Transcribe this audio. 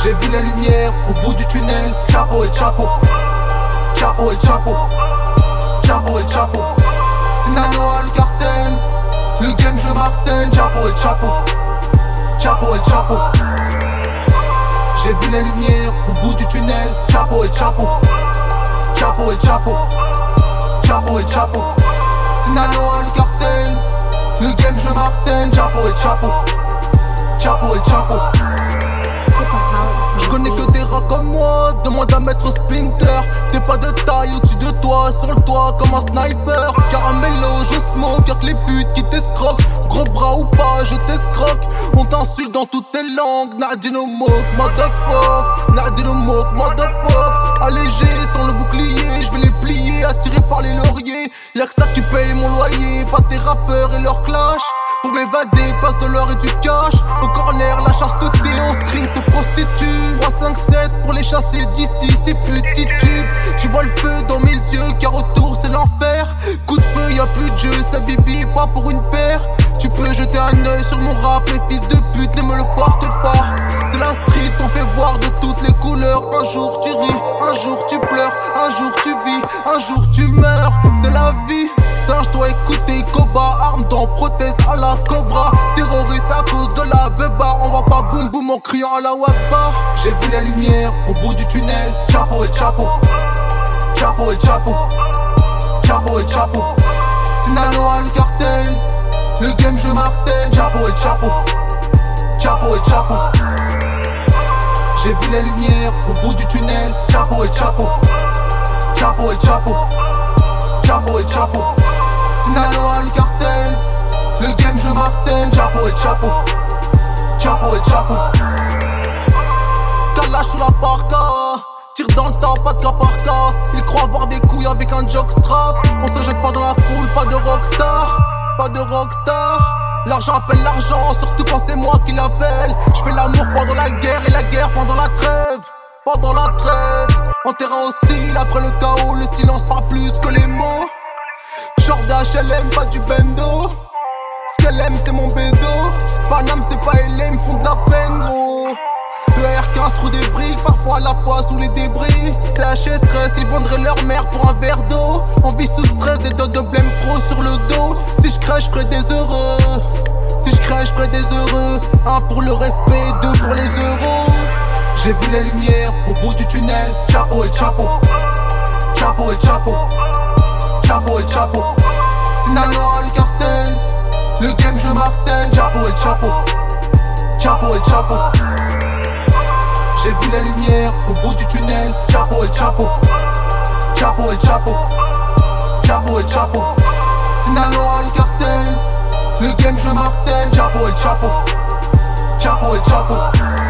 J'ai vu la lumière au bout du tunnel. Chapo et Chapo, Chapo et Chapo, Chapo et Chapo. Sinaloa le cartel, le game je le martèle. Chapo et Chapo, Chapo et Chapo. J'ai vu la lumière au bout du tunnel. Chapo et Chapo, Chapo et Chapo, Chapo et Chapo. Sinaloa le cartel, le game je le martèle. Chapo et Chapo, Chapo et Chapo. Je connais que des rats comme moi, demande à mettre Splinter. T'es pas de taille au-dessus de toi, sur le toit comme un sniper. Caramello, je smoke avec les putes qui t'escroquent. Gros bras ou pas, je t'escroque. On t'insulte dans toutes tes langues. Nardino moque, motherfuck. Nardino moque, motherfuck. Allégé sans le bouclier, je vais les plier, attiré par les lauriers. Y'a que ça qui paye mon loyer, pas tes rappeurs et leur clash. Pour m'évader, passe de l'or et du cash. Au corner, la chasteté, on string se prostitue. 3, 5, 7 pour les chasser d'ici, ces petits tubes. Tu vois le feu dans mes yeux, car autour c'est l'enfer. Coup de feu, y'a plus de jeu, ça bibi, pas pour une paire. Tu peux jeter un œil sur mon rap, les fils de pute ne me le portent pas. C'est la street, on fait voir de toutes les couleurs. Un jour tu ris, un jour tu pleures, un jour tu vis, un jour tu meurs. C'est la vie. Singe, toi écouter Koba, arme dans prothèse à la Cobra. Terroriste à cause de la beba, on va pas boum boum en criant à la Wabba. J'ai vu la lumière au bout du tunnel. Chapo et Chapo, Chapo et Chapo, Chapo et Chapo. Sinaloa le cartel, le game je martèle. Chapo et Chapo, Chapo et Chapo. J'ai vu la lumière au bout du tunnel. Chapo et Chapo, Chapo et Chapo, Chapo et Chapo. Sinaloa le cartel, le game je martèle. Chapo et Chapo, Chapo et Chapo. Calage sous la parka, tire dans le tas, pas de cas par cas. Ils croient avoir des couilles avec un jockstrap. On se jette pas dans la foule, pas de rockstar, pas de rockstar. L'argent appelle l'argent, surtout quand c'est moi qui l'appelle. Je fais l'amour pendant la guerre et la guerre pendant la trêve. Pendant la trêve, en terrain hostile, après le chaos, le silence parle plus que les mots. Genre d'HLM, pas du bendo. Ce qu'elle aime, c'est mon bédo. Paname, c'est pas LM, font de la peine, gros. Le R15 trouve des briques, parfois à la fois sous les débris. CHS reste, ils vendraient leur mère pour un verre d'eau. On vit sous stress, des dots de blême pro sur le dos. Si je crèche, je ferai des heureux. Si je crèche, je ferai des heureux. Un pour le respect, deux pour les euros. J'ai vu la lumière au bout du tunnel. Chapo et Chapo, Chapo et Chapo, Chapo et Chapo. Sinaloa le cartel, le game je martèle. Chapo et Chapo, Chapo et Chapo. J'ai vu la lumière au bout du tunnel. Chapo et Chapo, Chapo et Chapo, Chapo et Chapo. Sinaloa le cartel, le game je martèle. Chapo et Chapo, Chapo et Chapo.